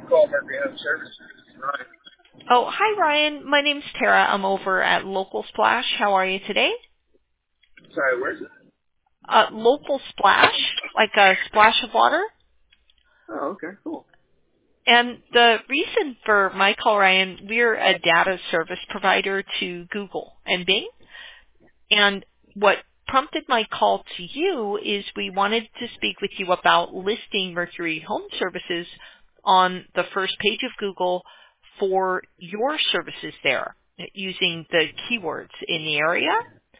call Mercury Home Services. Right. Oh, hi, Ryan. My name's Tara. I'm over at Local Splash. How are you today? Sorry, where's it? Local Splash, like a splash of water. Oh, okay, cool. And the reason for my call, Ryan, we're a data service provider to Google and Bing. And what prompted my call to you is we wanted to speak with you about listing Mercury Home Services on the first page of Google for your services there using the keywords in the area.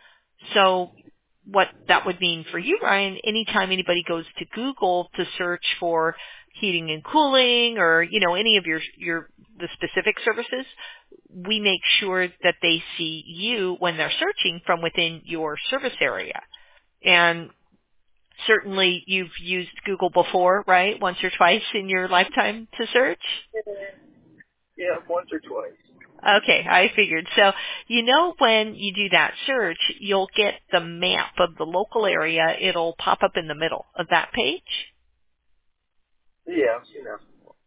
So what that would mean for you, Ryan, anytime anybody goes to Google to search for heating and cooling or, any of the specific services, we make sure that they see you when they're searching from within your service area. And certainly you've used Google before, right? Once or twice in your lifetime to search? Yeah, once or twice. Okay, I figured. So, when you do that search, you'll get the map of the local area. It'll pop up in the middle of that page. Yeah, I've seen that.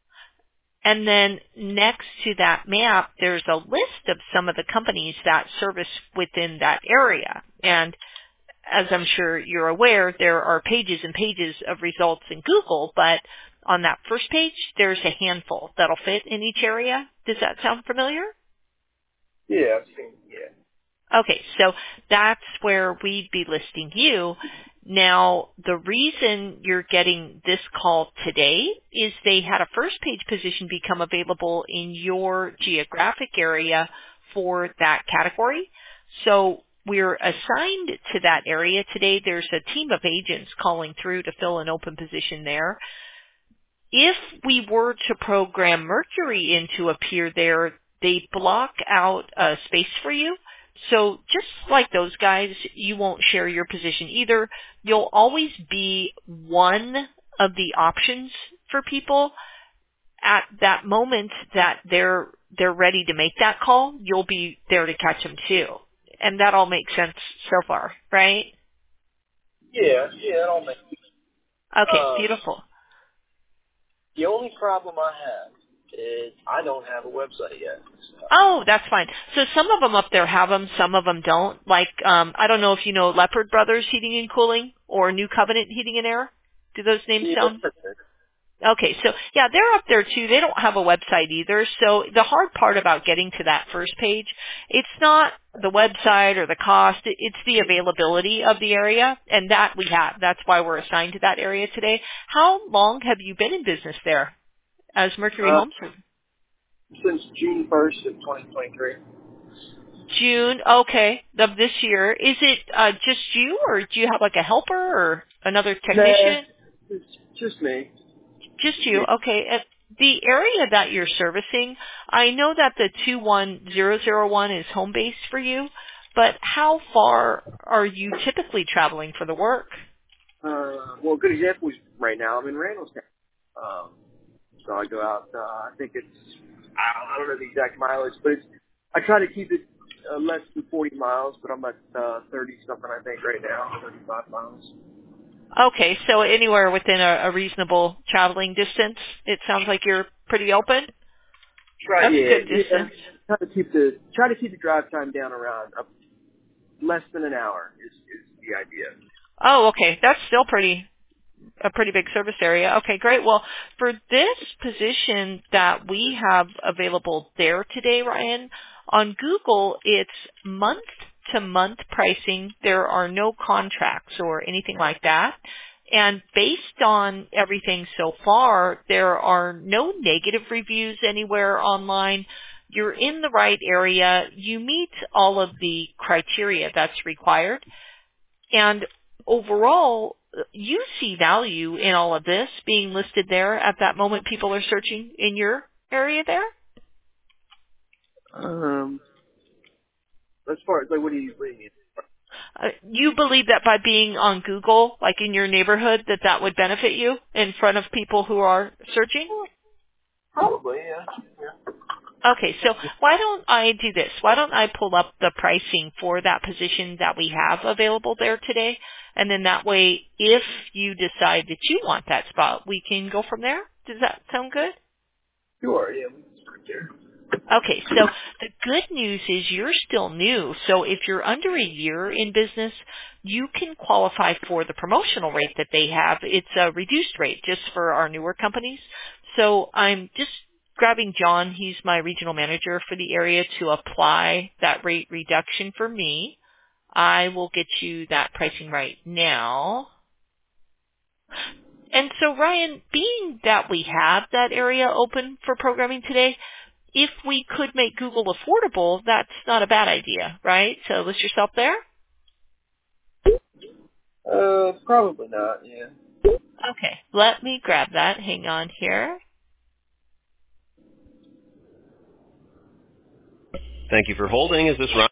And then next to that map, there's a list of some of the companies that service within that area. And as I'm sure you're aware, there are pages and pages of results in Google, but on that first page, there's a handful that'll fit in each area. Does that sound familiar? Yeah, I've seen, yeah. Okay, so that's where we'd be listing you. Now, the reason you're getting this call today is they had a first page position become available in your geographic area for that category. So we're assigned to that area today. There's a team of agents calling through to fill an open position there. If we were to program Mercury in to appear there, they block out a space for you. So just like those guys, you won't share your position either. You'll always be one of the options for people. At that moment that they're ready to make that call, you'll be there to catch them too. And that all makes sense so far, right? Yeah, it all makes sense. Okay, beautiful. The only problem I have is I don't have a website yet. So. Oh, that's fine. So some of them up there have them, some of them don't. Like, I don't know if you know Leopard Brothers Heating and Cooling or New Covenant Heating and Air. Do those names sound? Okay, so yeah, they're up there too. They don't have a website either. So the hard part about getting to that first page, it's not the website or the cost. It's the availability of the area, and that we have. That's why we're assigned to that area today. How long have you been in business there as Mercury Home Service? Since June 1st of 2023. June, okay, of this year. Is it just you, or do you have like a helper or another technician? Nah, it's just me. Just you, okay. The area that you're servicing, I know that the 21001 is home base for you, but how far are you typically traveling for the work? Well, a good example is right now I'm in Randallstown. So I go out, I think it's, I don't know the exact mileage, but I try to keep it less than 40 miles, but I'm at 30 something I think right now, 35 miles. Okay, so anywhere within a reasonable traveling distance, it sounds like you're pretty open? That's a good distance. Yeah. Try to keep the drive time down around less than an hour is the idea. Oh, okay. That's still a pretty big service area. Okay, great. Well, for this position that we have available there today, Ryan, on Google, it's month-to-month pricing. There are no contracts or anything like that. And based on everything so far, there are no negative reviews anywhere online. You're in the right area. You meet all of the criteria that's required. And overall, you see value in all of this being listed there at that moment people are searching in your area there? As far as, like, what do you mean? You believe that by being on Google, like in your neighborhood, that would benefit you in front of people who are searching? Probably, yeah. Okay, so why don't I do this? Why don't I pull up the pricing for that position that we have available there today? And then that way, if you decide that you want that spot, we can go from there. Does that sound good? Sure, yeah, we can start there. Okay, so the good news is you're still new. So if you're under a year in business, you can qualify for the promotional rate that they have. It's a reduced rate just for our newer companies. So I'm just grabbing John. He's my regional manager for the area to apply that rate reduction for me. I will get you that pricing right now. And so Ryan, being that we have that area open for programming today, if we could make Google affordable, that's not a bad idea, right? So list yourself there? Probably not, yeah. Okay, let me grab that. Hang on here. Thank you for holding. Is this Ryan?